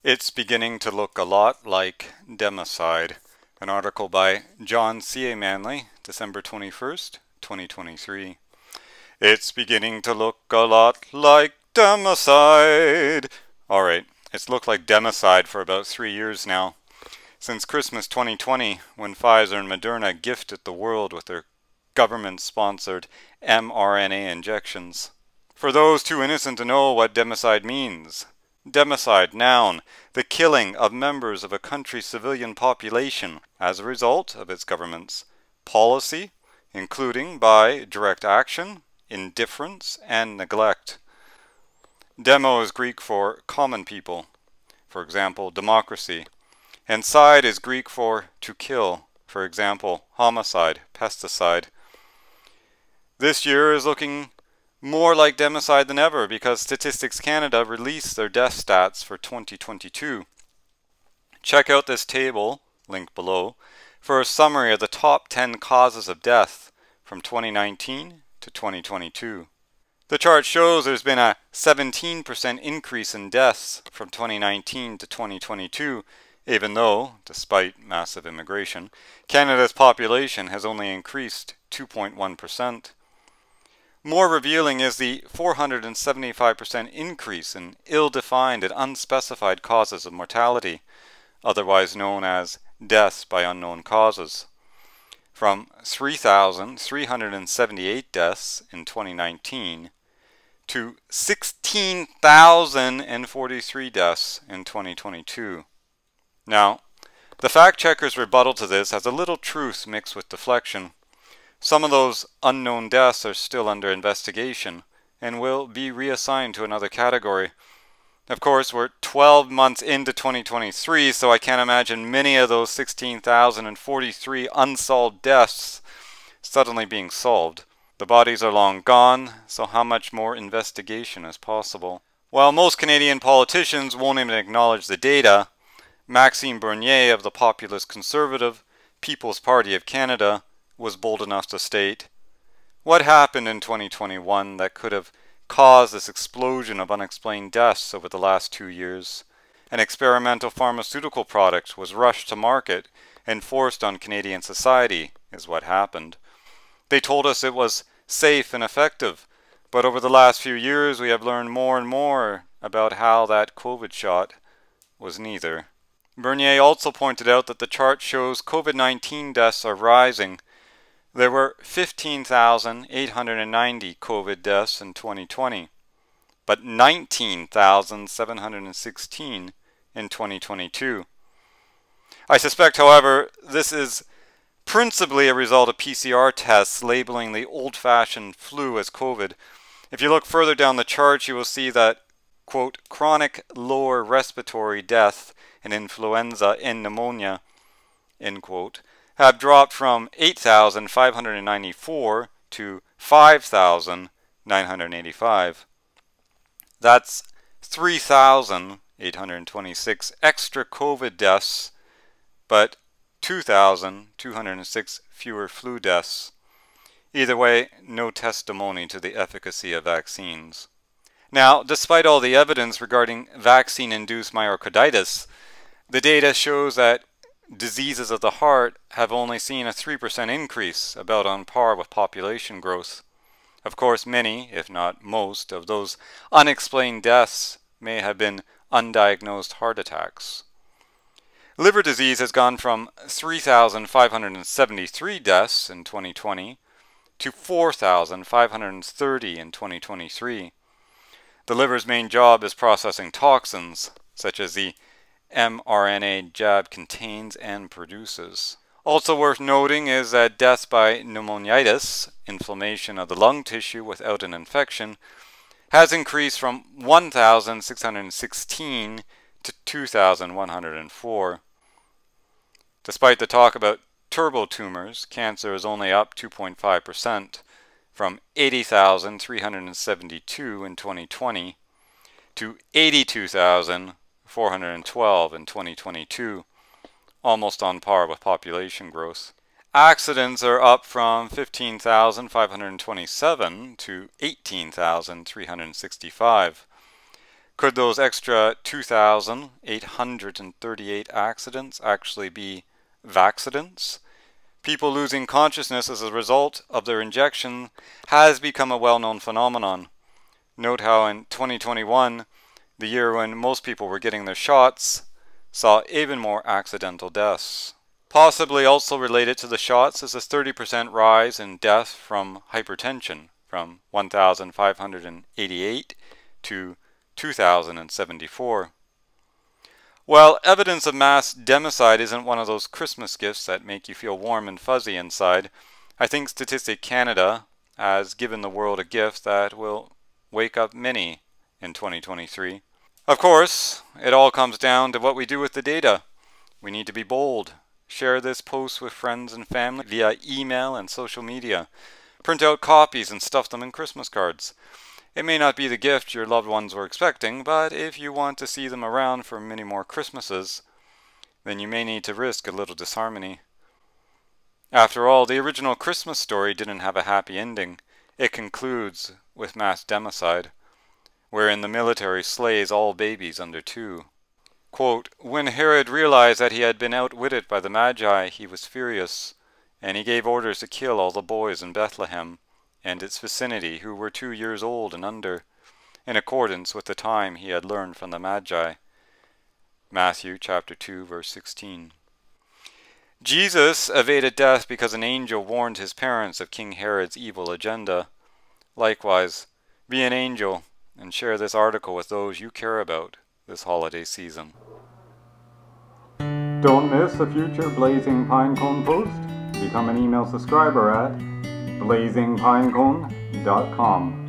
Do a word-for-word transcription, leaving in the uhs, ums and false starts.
It's beginning to look a lot like Democide. An article by John C A Manley, December twenty-first, twenty twenty-three. It's beginning to look a lot like Democide. Alright, it's looked like Democide for about three years now. Since Christmas twenty twenty, when Pfizer and Moderna gifted the world with their government-sponsored mRNA injections. For those too innocent to know what Democide means, Democide, noun, the killing of members of a country's civilian population as a result of its government's policy, including by direct action, indifference, and neglect. Demo is Greek for common people, for example, democracy, and cide is Greek for to kill, for example, homicide, pesticide. This year is looking more like Democide than ever because Statistics Canada released their death stats for twenty twenty-two. Check out this table, link below, for a summary of the top ten causes of death from twenty nineteen to twenty twenty-two. The chart shows there's been a seventeen percent increase in deaths from twenty nineteen to twenty twenty-two, even though, despite massive immigration, Canada's population has only increased two point one percent. More revealing is the four hundred seventy-five percent increase in ill-defined and unspecified causes of mortality, otherwise known as deaths by unknown causes, from three thousand three hundred seventy-eight deaths in twenty nineteen to sixteen thousand forty-three deaths in twenty twenty-two. Now, the fact-checker's rebuttal to this has a little truth mixed with deflection. Some of those unknown deaths are still under investigation and will be reassigned to another category. Of course, we're twelve months into twenty twenty-three, so I can't imagine many of those sixteen thousand forty-three unsolved deaths suddenly being solved. The bodies are long gone, so how much more investigation is possible? While most Canadian politicians won't even acknowledge the data, Maxime Bernier of the populist conservative People's Party of Canada was bold enough to state, "What happened in twenty twenty-one that could have caused this explosion of unexplained deaths over the last two years? An experimental pharmaceutical product was rushed to market and forced on Canadian society, is what happened. They told us it was safe and effective, but over the last few years we have learned more and more about how that COVID shot was neither." Bernier also pointed out that the chart shows COVID nineteen deaths are rising. There were fifteen thousand eight hundred ninety COVID deaths in twenty twenty, but nineteen thousand seven hundred sixteen in twenty twenty-two. I suspect, however, this is principally a result of P C R tests labeling the old-fashioned flu as COVID. If you look further down the chart, you will see that, quote, chronic lower respiratory death and influenza and pneumonia, end quote, have dropped from eight thousand five hundred ninety-four to five thousand nine hundred eighty-five. That's three thousand eight hundred twenty-six extra COVID deaths, but two thousand two hundred six fewer flu deaths. Either way, no testimony to the efficacy of vaccines. Now, despite all the evidence regarding vaccine-induced myocarditis, the data shows that diseases of the heart have only seen a three percent increase, about on par with population growth. Of course, many, if not most, of those unexplained deaths may have been undiagnosed heart attacks. Liver disease has gone from three thousand five hundred seventy-three deaths in twenty twenty to four thousand five hundred thirty in twenty twenty-three. The liver's main job is processing toxins, such as the mRNA jab contains and produces. Also worth noting is that deaths by pneumonitis, inflammation of the lung tissue without an infection, has increased from one thousand six hundred sixteen to two thousand one hundred four. Despite the talk about turbotumors, cancer is only up two point five percent, from eighty thousand three hundred seventy-two in twenty twenty to eighty-two thousand four hundred twelve in twenty twenty-two, almost on par with population growth. Accidents are up from fifteen thousand five hundred twenty-seven to eighteen thousand three hundred sixty-five. Could those extra two thousand eight hundred thirty-eight accidents actually be vaccidents? People losing consciousness as a result of their injection has become a well-known phenomenon. Note how in twenty twenty-one, the year when most people were getting their shots, saw even more accidental deaths. Possibly also related to the shots is a thirty percent rise in death from hypertension, from one thousand five hundred eighty-eight to two thousand seventy-four. Well, evidence of mass democide isn't one of those Christmas gifts that make you feel warm and fuzzy inside. I think Statistic Canada has given the world a gift that will wake up many in twenty twenty-three. Of course, it all comes down to what we do with the data. We need to be bold. Share this post with friends and family via email and social media. Print out copies and stuff them in Christmas cards. It may not be the gift your loved ones were expecting, but if you want to see them around for many more Christmases, then you may need to risk a little disharmony. After all, the original Christmas story didn't have a happy ending. It concludes with mass democide, wherein the military slays all babies under two. Quote, when Herod realized that he had been outwitted by the Magi, he was furious, and he gave orders to kill all the boys in Bethlehem and its vicinity who were two years old and under, in accordance with the time he had learned from the Magi. Matthew chapter two, verse sixteen. Jesus evaded death because an angel warned his parents of King Herod's evil agenda. Likewise, be an angel and share this article with those you care about this holiday season. Don't miss a future Blazing Pinecone post. Become an email subscriber at blazing pinecone dot com.